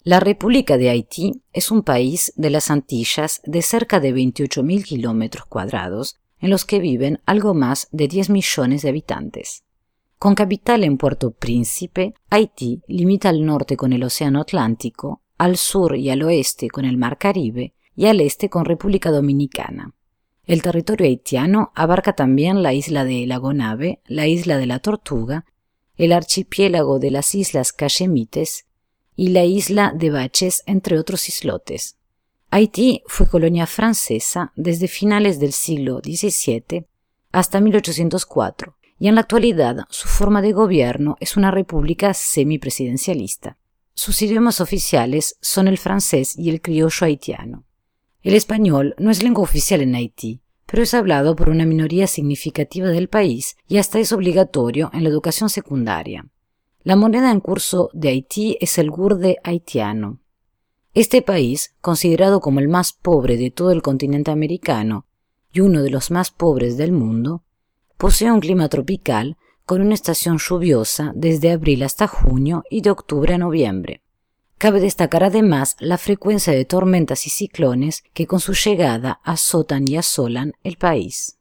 La República de Haití es un país de las Antillas de cerca de 28.000 kilómetros cuadrados, en los que viven algo más de 10 millones de habitantes. Con capital en Puerto Príncipe, Haití limita al norte con el Océano Atlántico, al sur y al oeste con el Mar Caribe y al este con República Dominicana. El territorio haitiano abarca también la isla de La Gonave, la isla de la Tortuga, el archipiélago de las Islas Cachemites y la isla de Baches, entre otros islotes. Haití fue colonia francesa desde finales del siglo XVII hasta 1804, y en la actualidad su forma de gobierno es una república semipresidencialista. Sus idiomas oficiales son el francés y el criollo haitiano. El español no es lengua oficial en Haití, pero es hablado por una minoría significativa del país y hasta es obligatorio en la educación secundaria. La moneda en curso de Haití es el gourde haitiano. Este país, considerado como el más pobre de todo el continente americano y uno de los más pobres del mundo, posee un clima tropical con una estación lluviosa desde abril hasta junio y de octubre a noviembre. Cabe destacar además la frecuencia de tormentas y ciclones que con su llegada azotan y asolan el país.